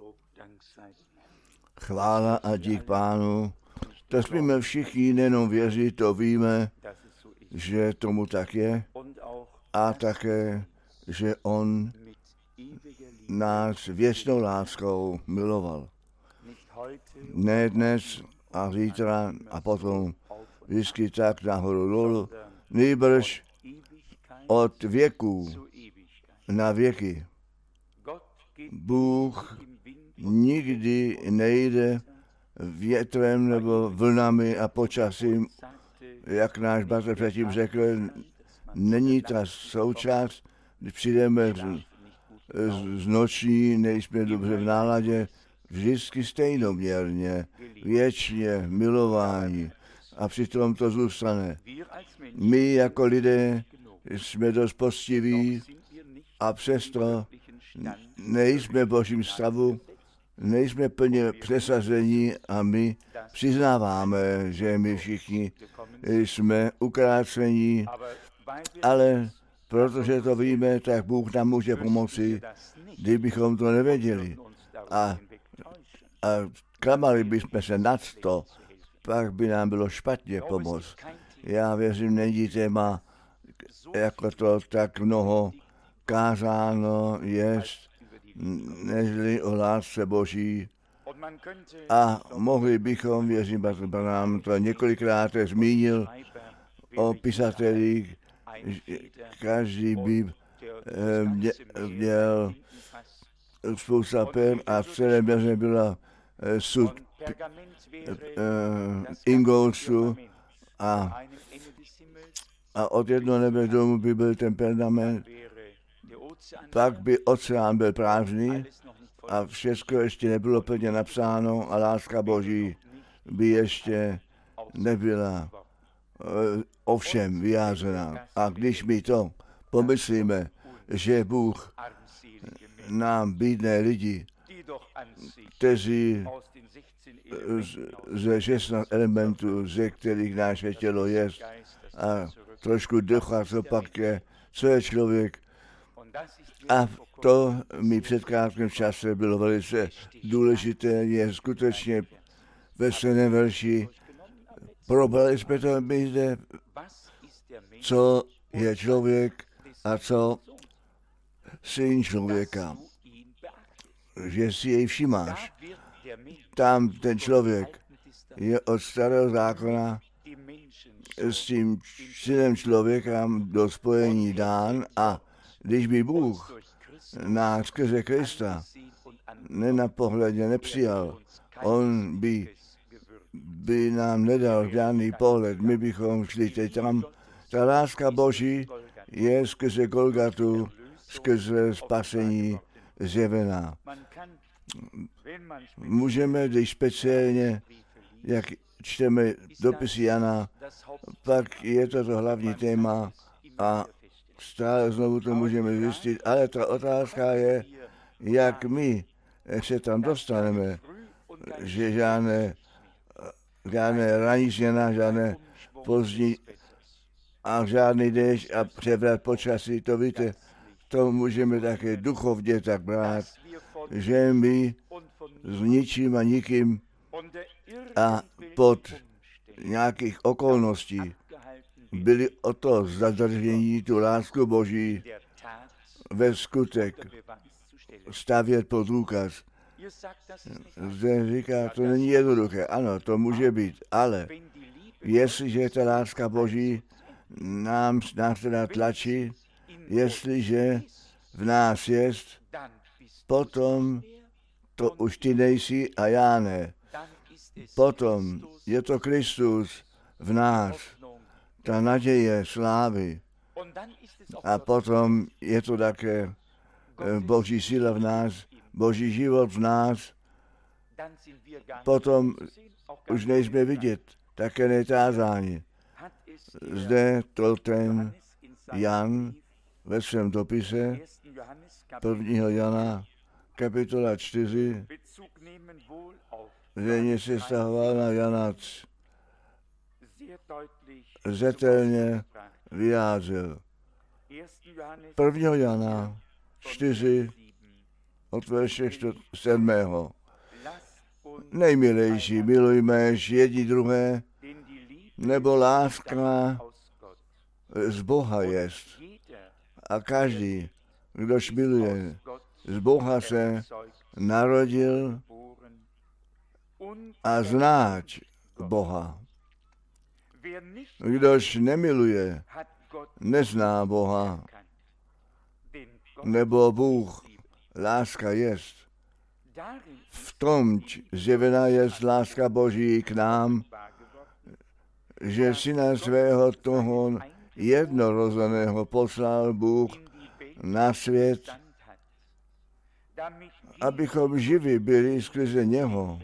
Chvála a dík Pánu. To smíme všichni nejenom věřit, to víme, že tomu tak je a také, že on nás věčnou láskou miloval. Ne dnes a zítra a potom vždycky tak nahoru dolů, nýbrž od věků na věky. Bůh nikdy nejde větrem nebo vlnami a počasím, jak náš bratr předtím řekl, není ta součást, když přijdeme z noční, nejsme dobře v náladě, vždycky stejnoměrně, věčně milování a přitom to zůstane. My jako lidé jsme dost postiví a přesto nejsme v Božím stavu, nejsme plně přesazení a my přiznáváme, že my všichni jsme ukrácení, ale protože to víme, tak Bůh nám může pomoci, kdybychom to nevěděli. A klamali bychom se nad to, pak by nám bylo špatně pomoct. Já věřím, není téma, jako to tak mnoho kázáno jest, nežli o lásce Boží. A mohli bychom, věřím, Bratr Branham to několikrát zmínil o pisatelích, každý by měl spousta per a celé měře byla sud Ingolstu a od jednoho nebe k domu by byl ten pergament, pak by oceán byl prázdný a všechno ještě nebylo plně napsáno a láska Boží by ještě nebyla ovšem vyjádřena. A když my to pomyslíme, že Bůh nám bídné lidi, kteří ze 16 elementů, ze kterých naše tělo je, a trošku ducha, co pak je, co je člověk. A to mi před krátkým čase bylo velice důležité, je skutečně ve stejném verši. Probrali jsme to my zde, co je člověk a co syn člověka. Že si jej všimáš. Tam ten člověk je od starého zákona s tím synem člověka do spojení dán a když by Bůh nás skrze Krista nenapohledně nepřijal, on by nám nedal žádný pohled, my bychom šli teď tam. Ta láska Boží je skrze Golgatu, skrze spasení zjevená. Můžeme, když speciálně, jak čteme dopisy Jana, pak je to hlavní téma a stále znovu to můžeme zjistit, ale ta otázka je, jak my se tam dostaneme, že žádné ranní změna, žádné pozdní a žádný déšť a převrat počasí, to víte, to můžeme také duchovně tak brát, že my s ničím a nikým a pod nějakých okolností byli o to zadržení tu lásku Boží ve skutek stavět pod důkaz. Zde říká, to není jednoduché. Ano, to může být, ale jestliže ta láska Boží nás teda tlačí, jestliže v nás jest, potom to už ty nejsi a já ne. Potom je to Kristus v nás, ta naděje slávy. A potom je to také Boží síla v nás, Boží život v nás. Potom už nejsme vidět, také netázáni. Zde to ten Jan ve svém dopise 1. Jana kapitola 4 zřejmě se stahoval na Jana zetelně vyjádřil. 1. Jana 4 od verše 7. Nejmilejší, milujmež jedni druhé, nebo láska z Boha jest. A každý, kdož miluje, z Boha se narodil a znáč Boha. Kdož nemiluje, nezná Boha, nebo Bůh láska jest. V tom zjevená jest láska Boží k nám, že syna svého toho jednorozeného poslal Bůh na svět, abychom živi byli skrze něho.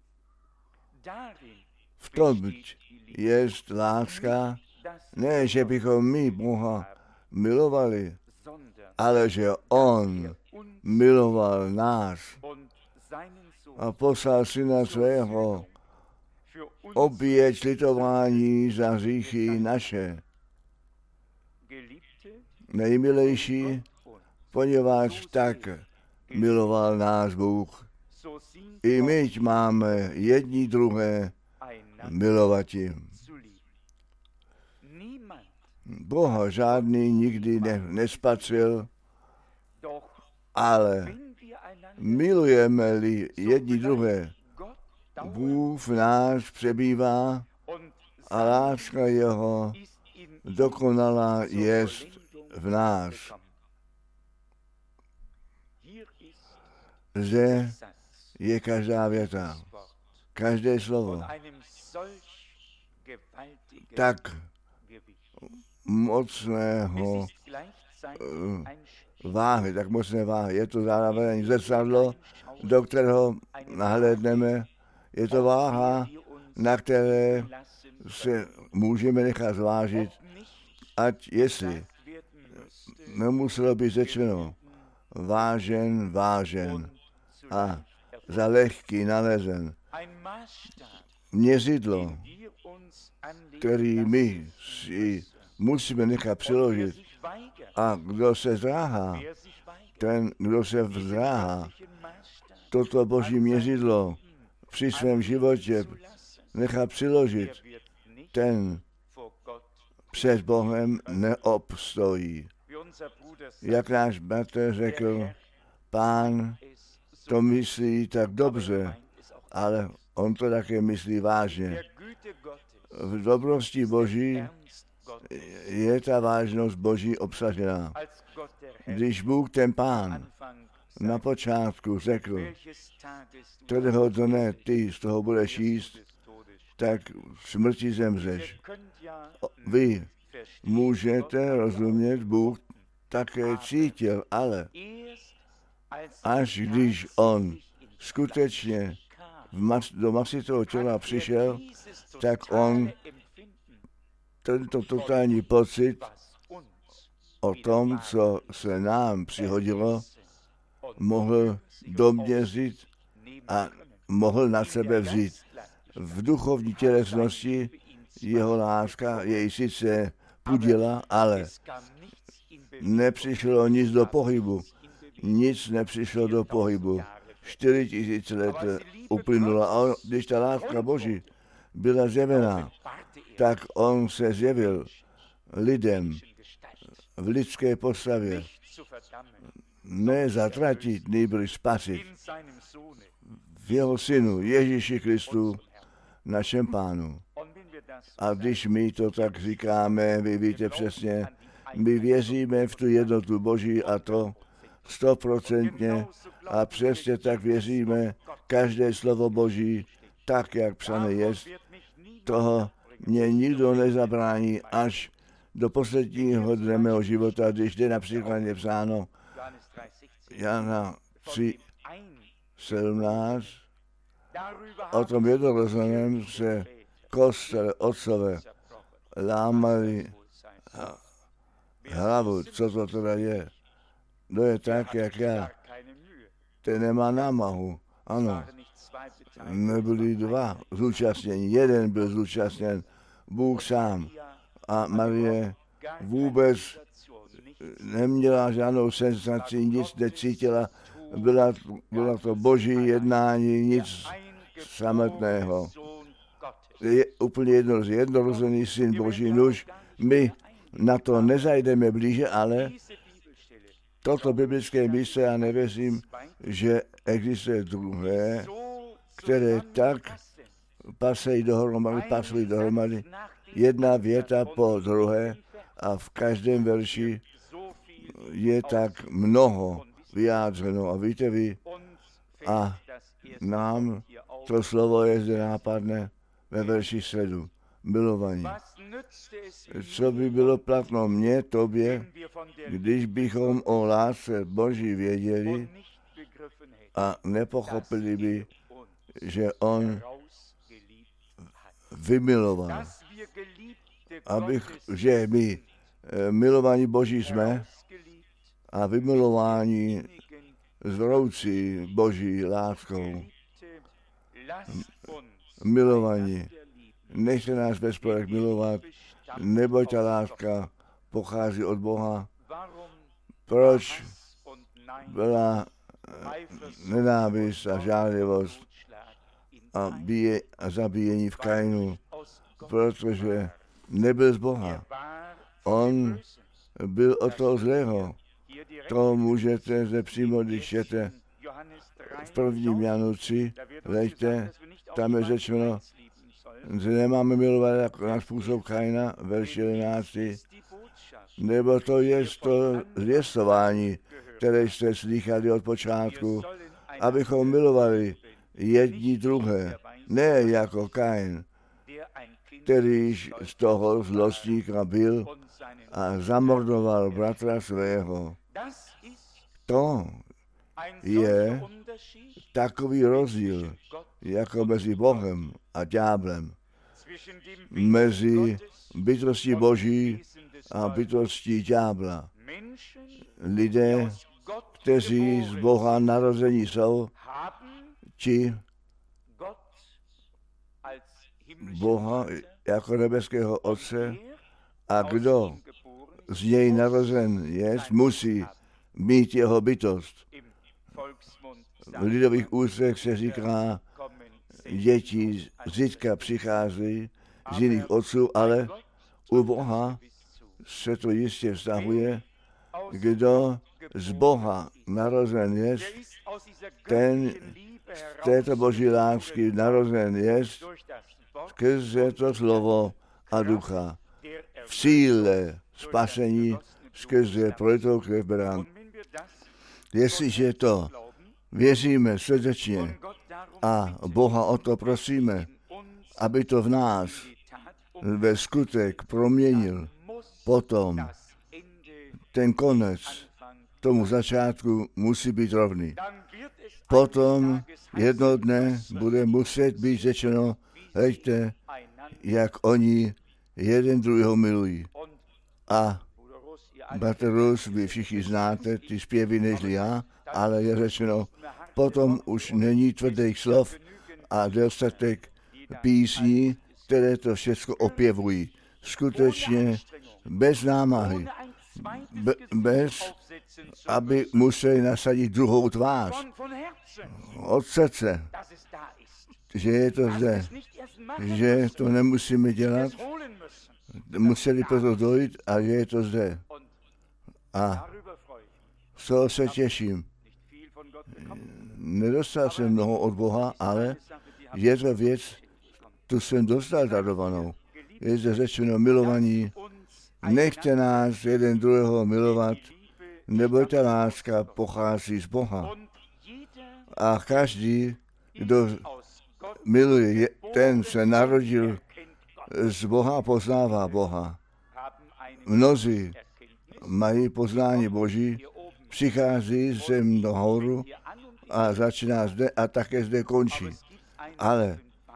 V tom jest láska, ne, že bychom my Boha milovali, ale že on miloval nás a poslal syna svého oběť litování za hříchy naše. Nejmilejší, poněvadž tak miloval nás Bůh. I my máme jedni druhé milovati. Boha žádný nikdy nespatřil, ale milujeme-li jedni druhé, Bůh v nás přebývá a láska jeho dokonalá jest v nás. Zde je každá věta, každé slovo tak mocného váhy, tak mocné váhy. Je to zároveň zrcadlo, do kterého nahlédneme. Je to váha, na které se můžeme nechat zvážit, ať jestli nemuselo být řečeno vážen a za lehký nalezen. Měřidlo, který my si musíme nechat přiložit. A kdo se zdráhá, ten, kdo se vzdráhá, toto Boží měřidlo při svém životě nechá přiložit, ten před Bohem neobstojí. Jak náš bratr řekl, Pán to myslí tak dobře, ale on to také myslí vážně. V dobrosti Boží je ta vážnost Boží obsažená. Když Bůh ten Pán na počátku řekl, kterého dne ty z toho budeš jíst, tak smrti zemřeš. Vy můžete rozumět, Bůh také cítil, ale až když on skutečně do masitého těla přišel, tak on tento totální pocit o tom, co se nám přihodilo, mohl doměřit a mohl na sebe vzít. V duchovní tělesnosti jeho láska jej sice pudila, ale nepřišlo nic do pohybu. Nic nepřišlo do pohybu. 4000 let uplynulo a když ta láska Boží byla zjevená, tak on se zjevil lidem v lidské postavě. Ne zatratit, nýbrž spasit. V jeho synu Ježíši Kristu, našem Pánu. A když my to tak říkáme, vy víte přesně, my věříme v tu jednotu Boží a to 100% a přesně tak věříme každé slovo Boží, tak jak psané jest. Toho mě nikdo nezabrání až do posledního dne mého života, když jde například je psáno Jana 3:17, o tom jednorozeném se kostele otcové lámali hlavu, co to teda je. To je tak, jak já. Ten nemá námahu. Ano, nebyli dva zúčastněni. Jeden byl zúčastněn, Bůh sám. A Marie vůbec neměla žádnou senzaci, nic necítila, Bylo to boží jednání, nic samotného. Je úplně jednorozený syn boží. Nuž, my na to nezajdeme blíže, ale toto biblické místo, já nevěřím, že existuje druhé, které tak pasují dohromady, jedna věta po druhé a v každém verši je tak mnoho vyjádřeno. A víte vy, a nám to slovo je zde nápadné ve verši 7. Milovaní. Co by bylo platno mně, tobě, když bychom o lásce Boží věděli a nepochopili by, že on vymiloval. Že my milovaní Boží jsme a vymilování zvroucí Boží láskou. Milovaní, nechte nás ve sporech milovat, neboť ta láska pochází od Boha. Proč byla nenávist a žádlivost a zabíjení v Kainu? Protože nebyl z Boha. On byl od toho zlého. To můžete zde přímo, když čtete v 1. Janu 3, leďte, tam je řečeno, že nemáme milovat jako na způsob Kaina, verš 11. Nebo to je to zvěstování, které jste slychali od počátku, abychom milovali jedni druhé, ne jako Kain, kterýž z toho zlostníka byl a zamordoval bratra svého. To je takový rozdíl jako mezi Bohem a ďáblem, mezi bytostí Boží a bytostí ďábla. Lidé, kteří z Boha narození jsou, či Boha jako nebeského Otce, a kdo z něj narozen je, musí mít jeho bytost. V lidových ústech se říká, děti zřídka přicházejí z jiných otců, ale u Boha se to jistě vztahuje, kdo z Boha narozen je, ten z této boží lásky narozen je skrze to slovo a ducha. V síle spasení skrze prolitou krev beránka. Jestliže to věříme srdečně a Boha o to prosíme, aby to v nás ve skutek proměnil, potom ten konec tomu začátku musí být rovný. Potom jedno dne bude muset být řečeno, hleďte, jak oni jeden druhého milují. A bratr Rus, vy všichni znáte ty zpěvy nežli já, ale je řečeno, potom už není tvrdých slov a dostatek písní, které to všechno opěvují. Skutečně bez námahy, bez, aby museli nasadit druhou tvář od srdce, že je to zde, že to nemusíme dělat, museli proto dojít a že je to zde. A z toho se těším. Nedostal jsem mnoho od Boha, ale je to věc, tu jsem dostal darovanou. Je zde řečeno milovaní, nechte nás jeden druhého milovat, neboť ta láska pochází z Boha. A každý, kdo miluje, ten se narodil z Boha, poznává Boha. Mnozí mají poznání Boží, přichází sem do horu a začíná zde a také zde končí. Ale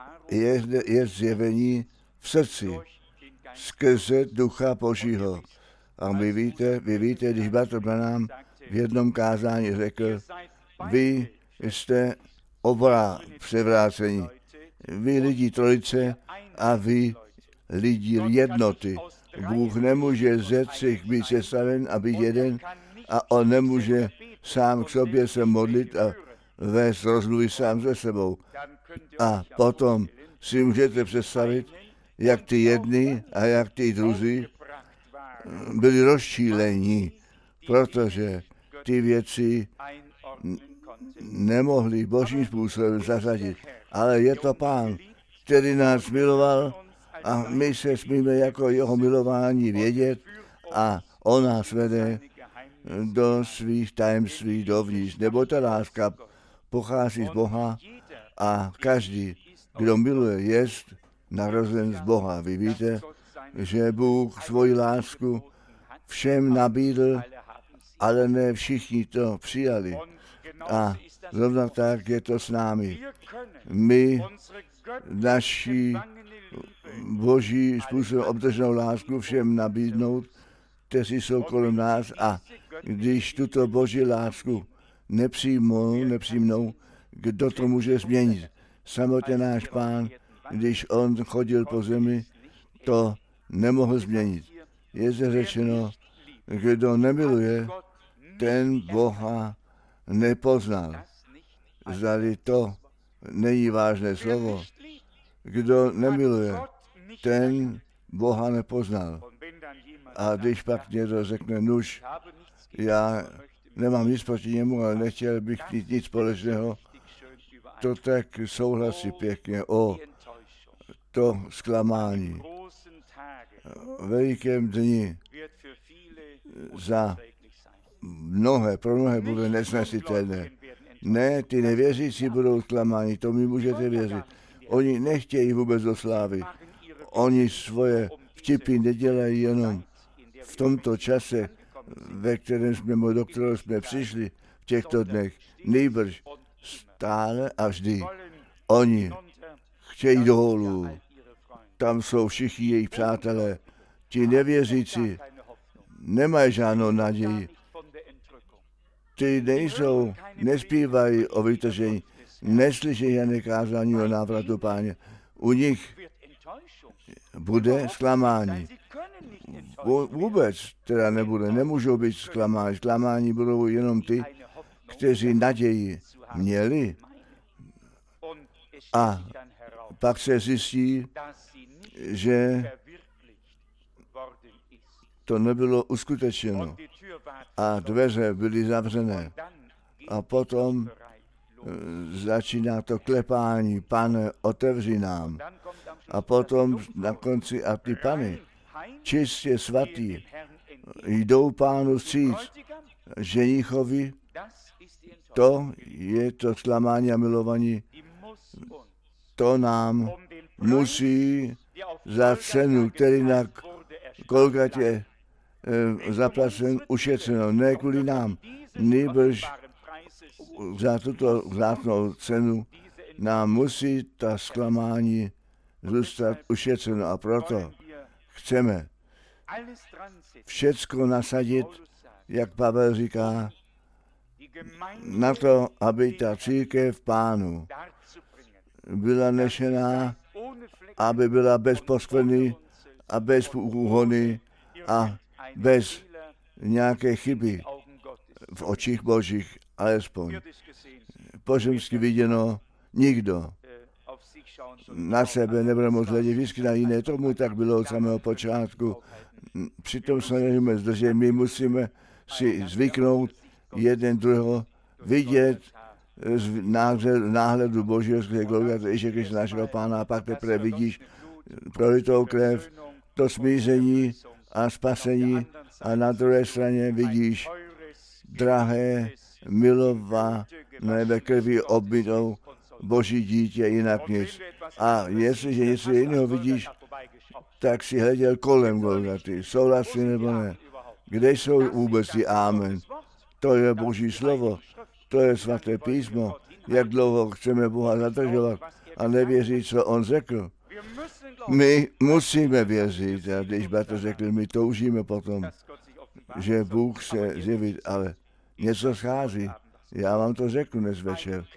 je zjevení v srdci skrze Ducha Božího. A vy víte, když bratr Branham v jednom kázání řekl, vy jste oba převrácení. Vy lidi trojice a vy lidi jednoty. Bůh nemůže ze třech být sestaven a být jeden a on nemůže sám k sobě se modlit a vést rozmluvy sám se sebou. A potom si můžete představit, jak ty jedni a jak ty druzí byli rozčílení, protože ty věci nemohli božím způsobem zařadit. Ale je to Pán, který nás miloval a my se smíme jako jeho milování vědět a on nás vede do svých tajemství dovnitř. Nebo ta láska pochází z Boha a každý, kdo miluje, jest narozen z Boha. Vy víte, že Bůh svoji lásku všem nabídl, ale ne všichni to přijali. A zrovna tak je to s námi. My naši boží způsobem obdrženou lásku všem nabídnout, kteří jsou kolem nás, a když tuto boží lásku nepřijmou, kdo to může změnit? Samotně náš Pán, když on chodil po zemi, to nemohl změnit. Je zde řečeno, kdo nemiluje, ten Boha nepoznal. Zdali to není vážné slovo. Kdo nemiluje, ten Boha nepoznal. A když pak někdo řekne, nuž, já nemám nic proti němu, ale nechtěl bych mít nic společného, to tak souhlasí pěkně o to zklamání. V velikém dni pro mnohé bude nesnesitelné. Ne, ty nevěřící budou zklamáni, to mi můžete věřit. Oni nechtějí vůbec do slávy. Oni svoje vtipy nedělají jenom v tomto čase, do kterého jsme přišli v těchto dnech. Nýbrž stále a vždy. Oni chtějí dolů. Tam jsou všichni jejich přátelé. Ti nevěřící nemají žádnou naději. Ty nespívají o vytržení, neslyší žádné kázání o návratu Páně. U nich bude zklamání. Vůbec teda nebude, nemůžou být zklamáni. Zklamáni budou jenom ty, kteří naději měli. A pak se zjistí, že to nebylo uskutečněno. A dveře byly zavřené. A potom začíná to klepání, Pane, otevři nám. A potom na konci, a ty Pane, čistě svatý, jdou Pánu vstříc. Ženichovi, to je to zklamání a milovaní, to nám musí za cenu, který na Golgatě zaplacen, ušetřeno, ne kvůli nám, nýbrž za tuto vzácnou cenu nám musí ta zklamání zůstat ušetřeno, a proto chceme všecko nasadit, jak Pavel říká, na to, aby ta církev Pánu byla nešená, aby byla bez poskvrny a bez úhony a bez nějaké chyby v očích Božích, alespoň. Pozemsky viděno, nikdo na sebe nebude moct hledět vždycky na jiné. Tomu tak bylo od samého počátku. Přitom se nemůžeme zdržet. My musíme si zvyknout jeden druhého vidět z náhledu Božího skrze Golgatu Ježíše Krista našeho Pána, a pak teprve vidíš prolitou krev, to smíření a spasení, a na druhé straně vidíš drahé, milované ve krvi obmytou Boží dítě, jinak nic. A jestliže něco jiného vidíš, tak si hleděl kolem Golgaty. Souhlasí nebo ne? Kde jsou vůbec ty amen? To je Boží slovo, to je svaté písmo. Jak dlouho chceme Boha zadržovat a nevěřit, co on řekl? My musíme věřit, a když Bratr řekl, my toužíme potom, že Bůh se zjevit, ale něco schází. Já vám to řeknu dnes večer.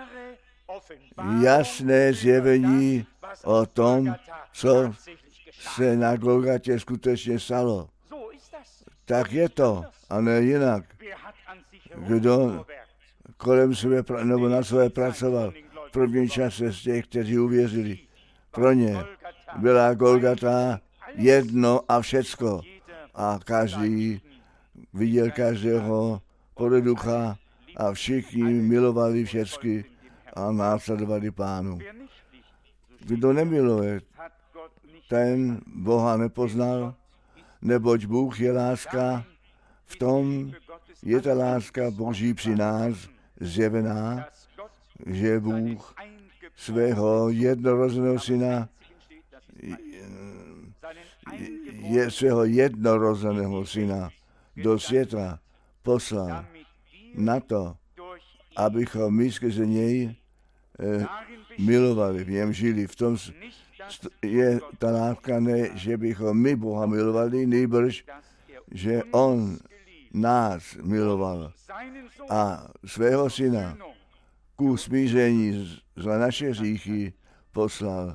Jasné zjevení o tom, co se na Golgatě skutečně stalo. Tak je to, a ne jinak. kdo kolem sebe nebo na sebe pracoval v první čase z těch, kteří uvěřili. Pro ně byla Golgata jedno a všecko. A každý viděl každého podle ducha a všichni milovali všecky a následovali Pánu. Kdo nemiluje, ten Boha nepoznal, neboť Bůh je láska. V tom je ta láska Boží při nás zjevená, že Bůh svého jednorozeného syna do světa poslal na to, abychom my skrze něj milovali, v něm žili. V tom je ta láska ne, že bychom my Boha milovali, nýbrž, že on nás miloval a svého syna ku smíření za naše hříchy poslal.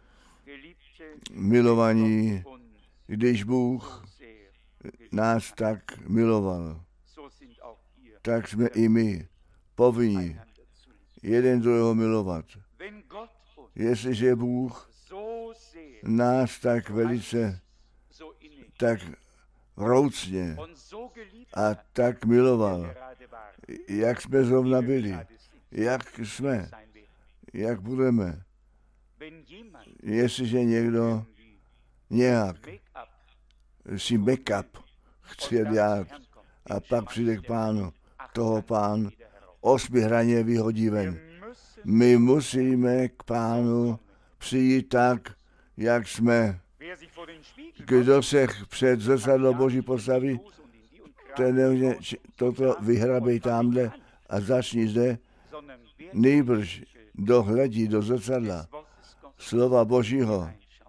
Milovaní, když Bůh nás tak miloval, tak jsme i my povinni jeden druhého milovat. Jestliže Bůh nás tak velice, tak vroucně a tak miloval, jak jsme zrovna byli, jak jsme, jak budeme. Jestliže někdo nějak si make-up chce dělat a pak přijde k Pánu, toho Pán 8hraně vyhodí ven. My musíme k Pánu přijít tak, jak jsme. Kdo se před zrcadlo Boží postaví, ten toto vyhrabej tamhle a začni zde, nýbrž dohledí do zrcadla slova Božího.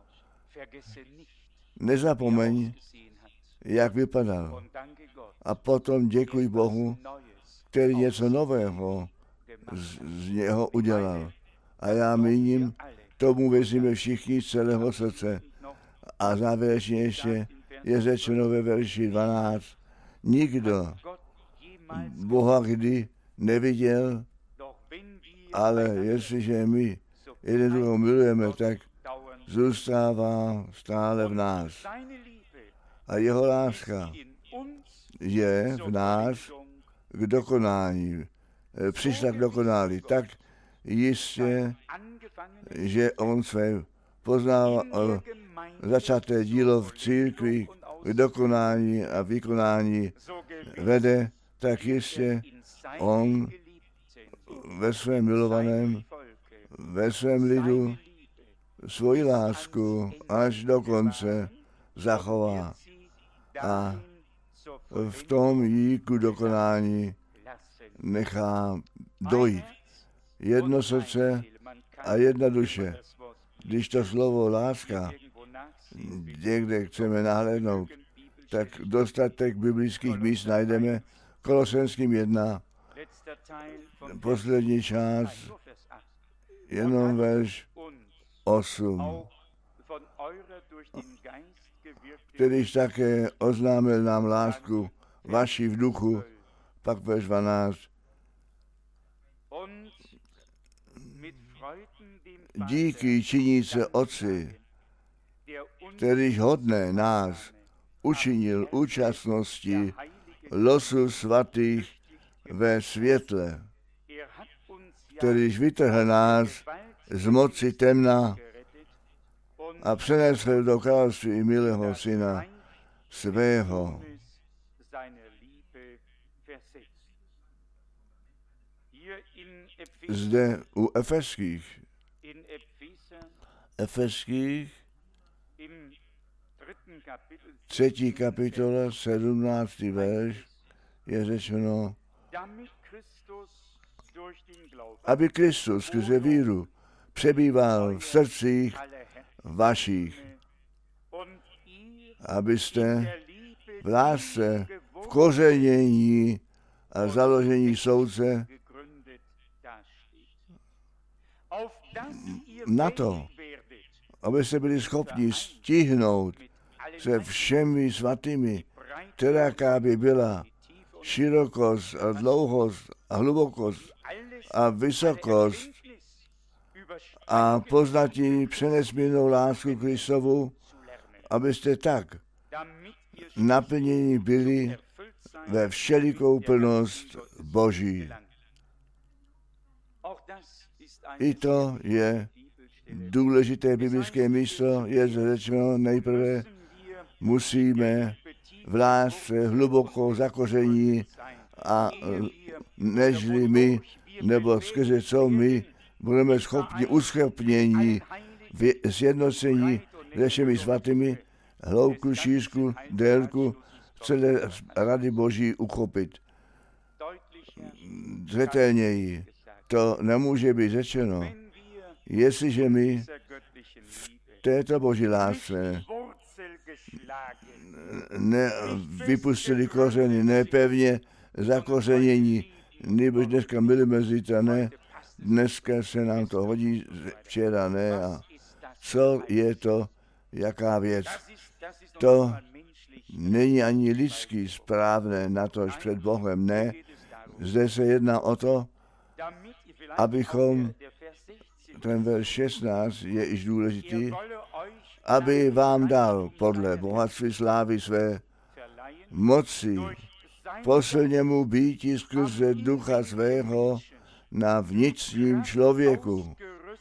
Nezapomeň, jak vypadal. A potom děkuj Bohu, který něco nového z něho udělal. A já míním, tomu věříme všichni z celého srdce. A závěrečně ještě je řečeno ve verši 12. Nikdo Boha kdy neviděl, ale jestliže my jeden druhého milujeme, tak zůstává stále v nás. A jeho láska je v nás k dokonání. Přišla k dokonání. Tak jistě, že on své poznal začaté dílo v církvi k dokonání a vykonání vede, tak jistě on ve svém milovaném, ve svém lidu svoji lásku až do konce zachová a v tom jí ku dokonání nechá dojít. Jedno srdce a jedna duše. Když to slovo láska někde chceme nahlédnout, tak dostatek biblických míst najdeme. Kolosenským 1, poslední část, jenom verš 8. Kterýž také oznámil nám lásku vaši v duchu, pak verš 12. Díky činí se Otci, kterýž hodné nás učinil účastnosti losu svatých ve světle, kterýž vytrhl nás z moci temna a přenesl do království milého syna svého. Zde u Efeských 3. kapitola, 17. verš je řečeno, aby Kristus skrze víru přebýval v srdcích vašich, abyste v lásce, v kořenění a založení soudce na to, abyste byli schopni stihnout se všemi svatými, která by byla širokost a dlouhost a hlubokost a vysokost a poznatí přenesmírnou lásku Kristovu, abyste tak naplnění byli ve všelikou plnost Boží. I to je důležité biblické místo, je řečeno nejprve, musíme v lásce hluboko zakoření a nežli my, nebo skrze co my budeme schopni uschopnění sjednocení se všemi svatými, hloubku, šířku, délku celé rady Boží uchopit. Zřetelněji to nemůže být řečeno, jestliže my v této Boží lásce nevypustili kořeny, nepevně zakořenění, nebož dneska milimetrita, ne, dneska se nám to hodí, včera ne. A co je to, jaká věc? To není ani lidský správné, natož před Bohem, ne. Zde se jedná o to, abychom, ten verš 16 je již důležitý, aby vám dal podle bohatství slávy své moci posilněmu býti skrze ducha svého na vnitřním člověku,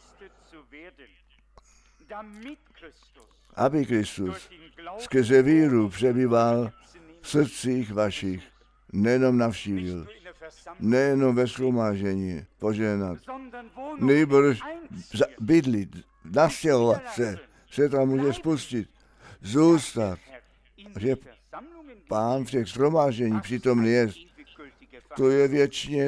aby Kristus skrze víru přebýval v srdcích vašich, nejenom navštívil, nejenom ve shromáždění požehnat, nejbrž bydlit, nastěhovat se tam může spustit, zůstat, že Pán v těch shromáždění přítomný je. To je věčně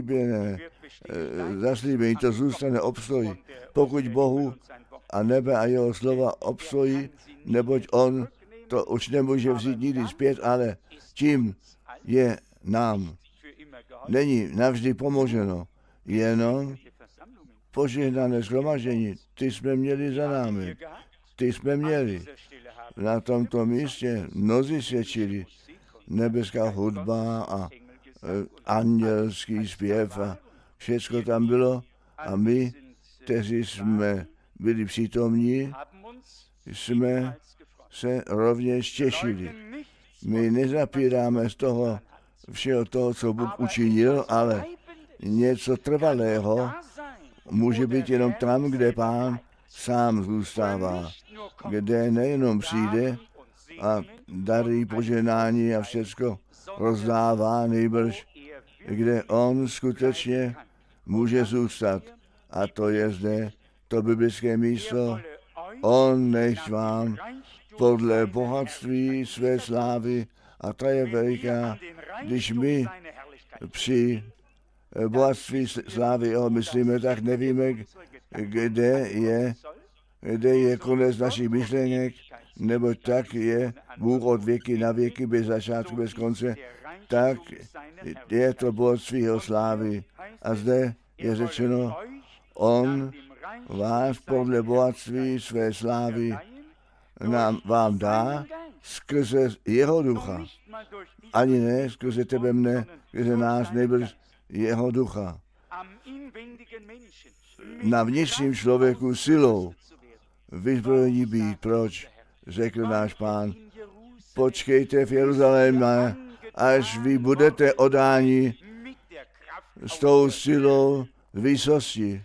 zaslíbení, to zůstane, obstojí. Pokud Bohu a nebe a jeho slova obstojí, neboť on to už nemůže vzít nikdy zpět, ale tím je nám. Není navždy pomoženo, jenom požehnané shromaždění. Ty jsme měli za námi, ty jsme měli. Na tomto místě mnozí svědčili, nebeská hudba a andělský zpěv a všecko tam bylo a my, kteří jsme byli přítomní, jsme se rovněž těšili. My nezapíráme z toho všeho toho, co Bůh učinil, ale něco trvalého může být jenom tam, kde Pán sám zůstává, kde nejenom přijde a dary požehnání a všecko rozdává, nejbrž kde on skutečně může zůstat. A to je zde to biblické místo. On nechť vám podle bohatství své slávy, a ta je veliká, když my při bohatství slávy jeho myslíme, tak nevíme, kde je konec našich myšlenek, nebo tak je Bůh od věky na věky, bez začátku, bez konce, tak je to bohatství jeho slávy. A zde je řečeno, on vás podle bohatství své slávy vám dá skrze jeho ducha. Ani ne skrze tebe mne, skrze nás, nejbrž jeho ducha. Na vnitřním člověku silou vyzbrojení být. Proč? Řekl náš Pán. Počkejte v Jeruzalémě, až vy budete odáni s tou silou výsosti.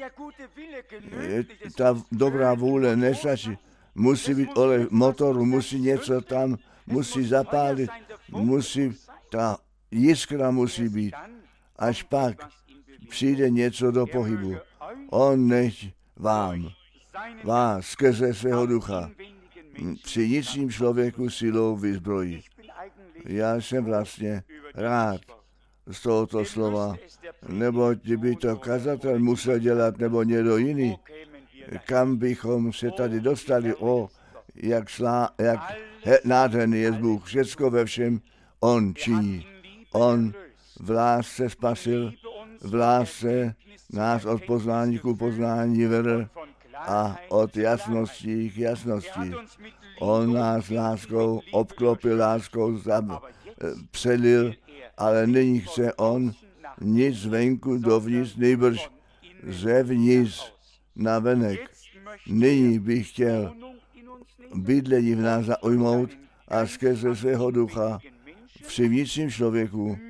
Ta dobrá vůle nestačí. Musí být olej motoru, musí něco tam, musí zapálit, ta jiskra musí být. Až pak přijde něco do pohybu. On nechť vás skrze svého ducha při vnitřním člověku silou vyzbrojí. Já jsem vlastně rád z tohoto slova, nebo kdyby to kazatel musel dělat, nebo někdo jiný, kam bychom se tady dostali, jak nádherný je Bůh, všecko ve všem on činí. On v lásce spasil, v lásce nás od poznání ku poznání vedl a od jasností k jasnosti. On nás láskou obklopil, láskou přelil, ale nyní chce on nic venku dovnitř, nejbrž zevnitř na venek. Nyní bych chtěl bydlení v nás zaujmout a skrze svého ducha při vnitřním člověku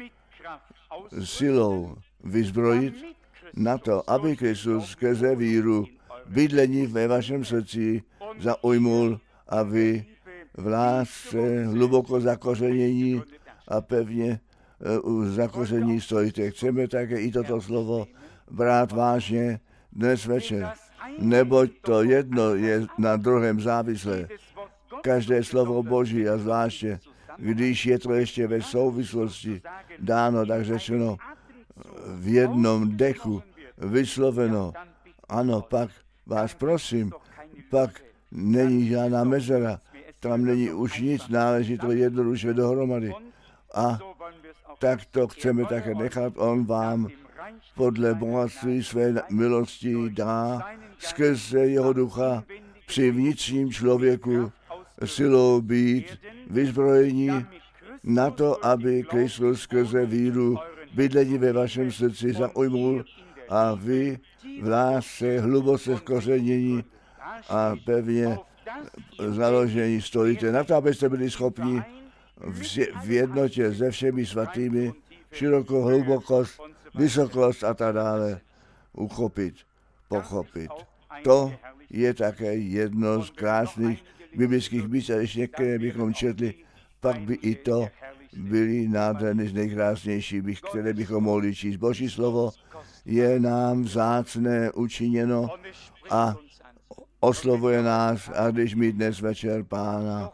silou vyzbrojit na to, aby Kristus skrze víru bydlení ve vašem srdci zaujmul a vy v lásce hluboko zakořenění a pevně zakoření stojíte. Chceme také i toto slovo brát vážně dnes večer, neboť to jedno je na druhém závislé. Každé slovo Boží a zvláště, když je to ještě ve souvislosti dáno, tak řečeno, v jednom dechu vysloveno, ano, pak vás prosím, pak není žádná mezera, tam není už nic, náleží to jednoduše dohromady. A tak to chceme také nechat, on vám podle bohatství své milosti dá skrze jeho ducha při vnitřním člověku silou být vyzbrojení na to, aby Kristus skrze víru bydlení ve vašem srdci zaujmul a vy v lásce hluboce zkořenění a pevně založení stojíte. Na to, abyste byli schopni v jednotě se všemi svatými širokou hlubokost, vysokost a tak dále uchopit, pochopit. To je také jedno z krásných biblických míst, a když některé bychom četli, pak by i to byly nádherné z nejkrásnější, které bychom mohli číst. Boží slovo je nám vzácné učiněno a oslovuje nás, a když my dnes večer Pána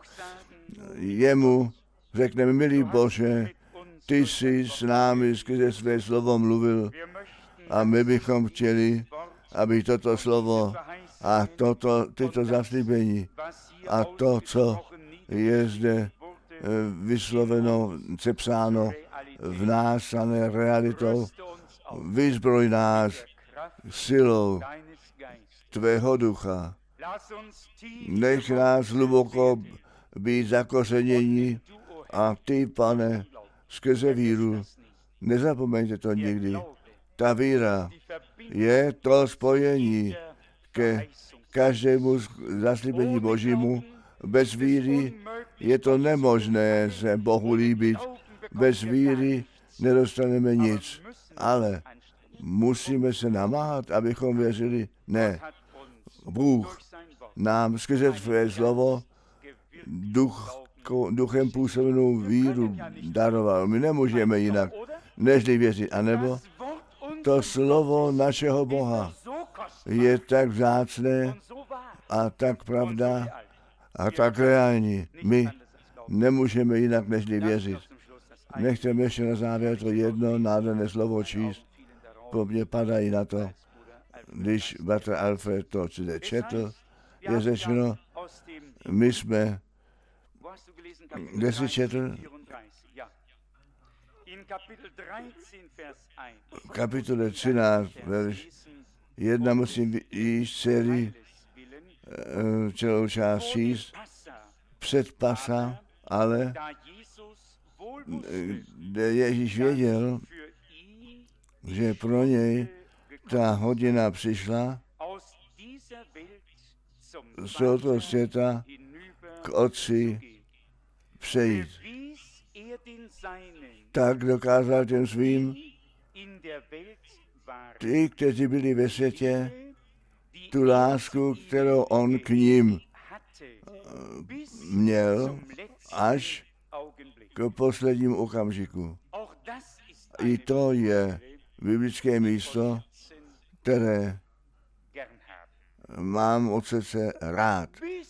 jemu řekneme, milý Bože, ty jsi s námi skrze své slovo mluvil a my bychom chtěli, aby toto slovo a tyto zaslíbení a to, co je zde vysloveno, sepsáno v nás, stané realitou, vyzbroj nás silou tvého ducha. Nech nás hluboko být zakořenění a ty, Pane, skrze víru, nezapomeňte to nikdy, ta víra je to spojení ke každému zaslíbení Božímu. Bez víry je to nemožné se Bohu líbit. Bez víry nedostaneme nic. Ale musíme se namáhat, abychom věřili. Ne. Bůh nám skrze své slovo duchem působenou víru daroval. My nemůžeme jinak, nežli věřit. A nebo to slovo našeho Boha je tak vzácné a tak pravda a tak reální. My nemůžeme jinak nežli věřit. Nechceme ještě na závěr to jedno nádherné slovo číst. Po mně padají na to, když bratr Alfred to četl, je řečeno, my jsme, kde jsi četl? V kapitole 13, verš 1 musím jíst celou část číst, před Pasa, ale kde Ježíš věděl, že pro něj ta hodina přišla z tohoto světa k Otci přejít. Tak dokázal těm svým, ty, kteří byli ve světě, tu lásku, kterou on k ním měl, až k poslednímu okamžiku. I to je biblické místo, které mám od srdce rád.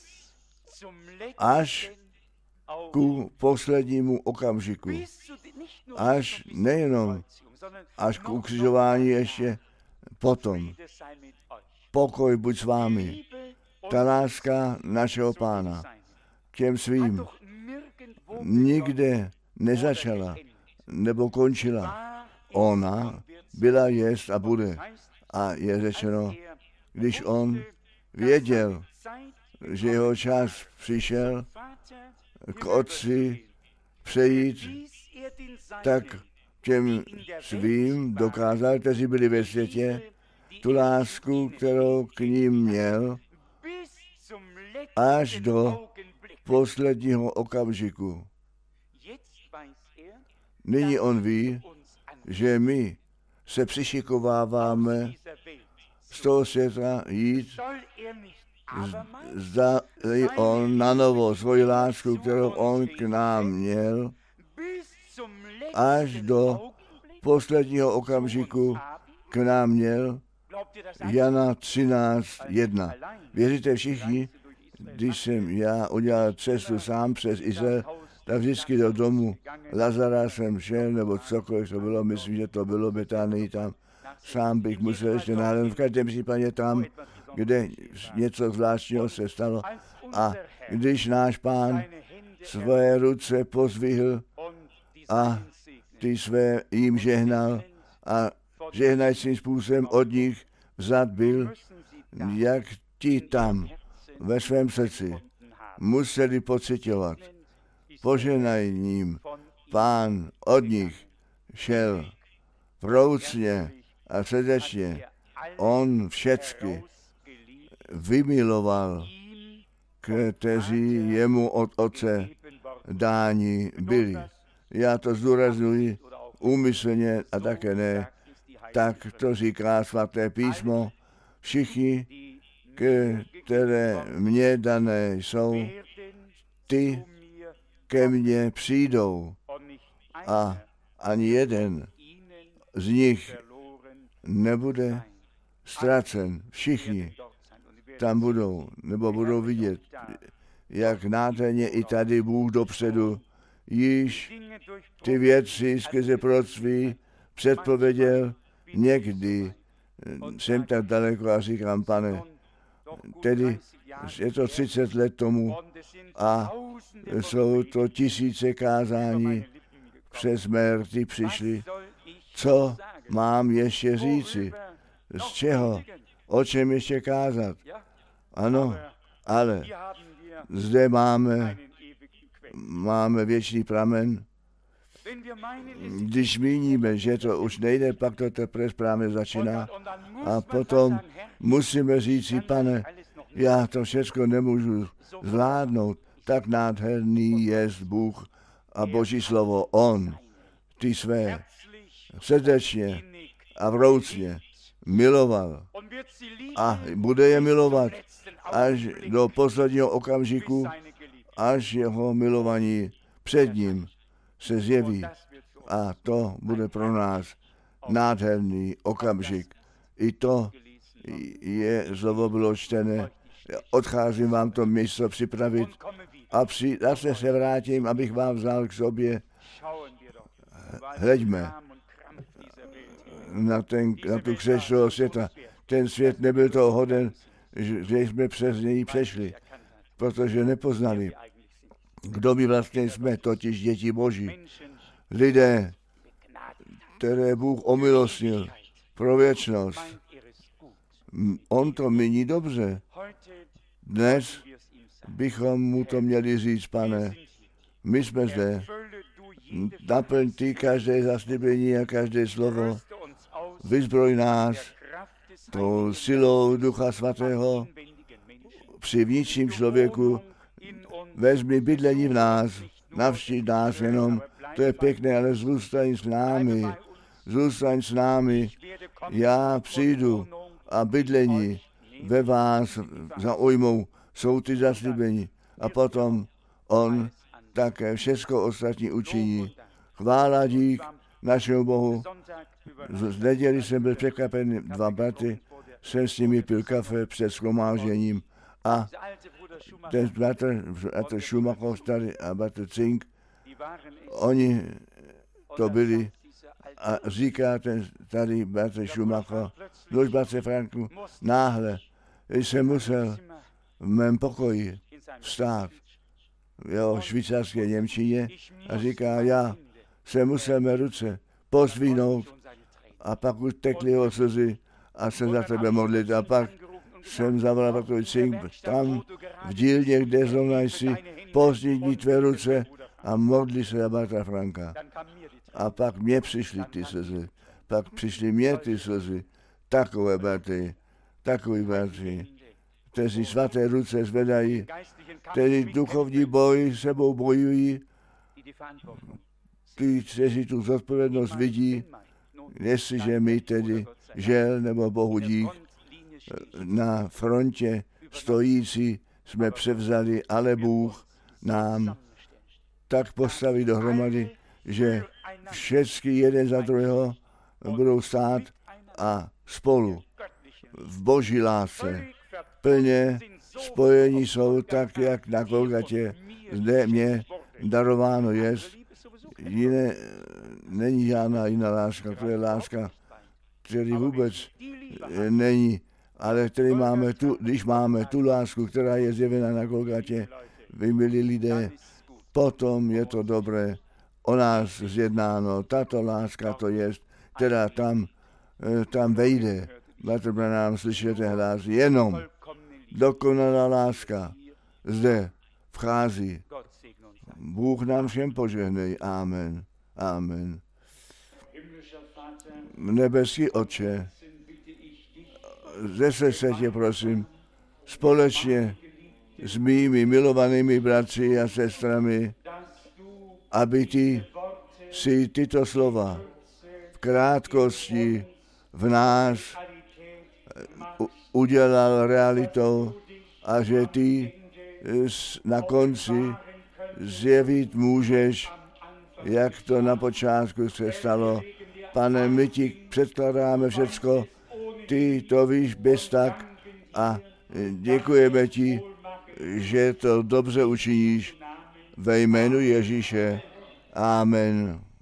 Až ku poslednímu okamžiku. Až nejenom, až k ukřižování ještě potom. Pokoj buď s vámi. Ta láska našeho Pána k těm svým nikde nezačala nebo končila. Ona byla, jest a bude. A je řečeno, když on věděl, že jeho čas přišel k Otci přejít, tak těm svým dokázal, kteří byli ve světě, tu lásku, kterou k ním měl, až do posledního okamžiku. Nyní on ví, že my se přišikováváme z toho světa jít, zda on na novo svoji lásku, kterou on k nám měl, až do posledního okamžiku k nám měl. Jana 13:1. Věříte všichni, když jsem já udělal cestu sám přes Izrael, tak vždycky do domu Lazara jsem šel, nebo cokoliv to bylo, myslím, že to bylo Betánii tam. Sám bych musel ještě nahlédnout, v každém případě tam, kde něco zvláštního se stalo. A když náš Pán své ruce pozvihl a ty své jim žehnal a žehnajícím způsobem od nich vzat byl, jak ti tam ve svém srdci museli pociťovat poženaním. Pán od nich šel vroucně a srdečně. On všecky vymiloval, kteří jemu od Otce dáni byli. Já to zdůrazňuji úmyslně a také ne, tak to říká svaté písmo. Všichni, které mě dané jsou, ty ke mně přijdou a ani jeden z nich nebude ztracen. Všichni tam budou, nebo budou vidět, jak nádherně i tady Bůh dopředu již ty věci skrze proroctví předpověděl. Někdy jsem tak daleko a říkám, Pane, tedy je to 30 let tomu a jsou to tisíce kázání přes mé rty přišly. Co mám ještě říci? Z čeho? O čem ještě kázat? Ano, ale zde máme věčný pramen. Když míníme, že to už nejde, pak to teprve správně začíná. A potom musíme říci, Pane, já to všechno nemůžu zvládnout. Tak nádherný je Bůh a Boží slovo. On ty své srdečně a vroucně miloval a bude je milovat až do posledního okamžiku, až jeho milovaní před ním se zjeví. A to bude pro nás nádherný okamžik. I to je slovo bylo čtené. Odcházím vám to místo připravit a zase se vrátím, abych vám vzal k sobě. Hleďme na tu křest toho světa. Ten svět nebyl toho hoden, že jsme přes něj přešli, protože nepoznali, kdo my vlastně jsme, totiž děti Boží. Lidé, které Bůh omilostnil pro věčnost. On to míní dobře. Dnes bychom mu to měli říct, Pane, my jsme zde. Naplň ty každé zaslíbení a každé slovo. Vyzbroj nás tou silou Ducha Svatého při vnitřním člověku. Vezmi bydlení v nás, navštív nás jenom. To je pěkné, ale zůstaň s námi. Zůstaň s námi. Já přijdu a bydlení ve vás zaujmou. Jsou ty zaslíbení. A potom on také všechno ostatní učiní. Chvála dík našemu Bohu. Z neděli jsem byl překvapen, 2 bratry, jsem s nimi pil kafe před shromážděním a ten bratr Schumacher tady a bratr Zink, oni to byli a říká ten tady bratr Schumacher, nož bratře Franku, náhle jsem musel v mém pokoji vstát v jeho švýcarské němčině a říká, já jsem musel mé ruce pozvinout a pak už tekly jeho slzy a se za tebe modlit a pak jsem zavolal takový cink tam v dílně, kde zrovna jsi, pozdvihni tvé ruce a modli se za bratra Franka. A pak mě přišly ty slzy. Pak přišly mě ty slzy. Takové bratři, kteří svaté ruce zvedají, kteří duchovní boj sebou bojují, ty, kteří tu zodpovědnost vidí, jestliže my tedy, žel nebo bohu dík, na frontě stojící jsme převzali, ale Bůh nám tak postaví dohromady, že všichni jeden za druhého budou stát a spolu v boží lásce plně spojení jsou tak, jak na Golgatě zde mě darováno jest. Jiné, není žádná jiná láska, to je láska, který vůbec není, ale který máme tu, když máme tu lásku, která je zjevena na Golgatě, vy milí lidé, potom je to dobré o nás zjednáno. Tato láska to jest, která tam vejde. Bratr Branham, slyšíte hlas, jenom dokonalá láska zde vchází. Bůh nám všem požehnej. Amen. Amen. Nebeský Otče, ze srdce tě prosím, společně s mými milovanými bratři a sestrami, aby ty si tyto slova v krátkosti v nás udělal realitou a že ty na konci zjevit můžeš, jak to na počátku se stalo. Pane, my ti předkládáme všecko, ty to víš bez tak a děkujeme ti, že to dobře učiníš ve jménu Ježíše. Amen.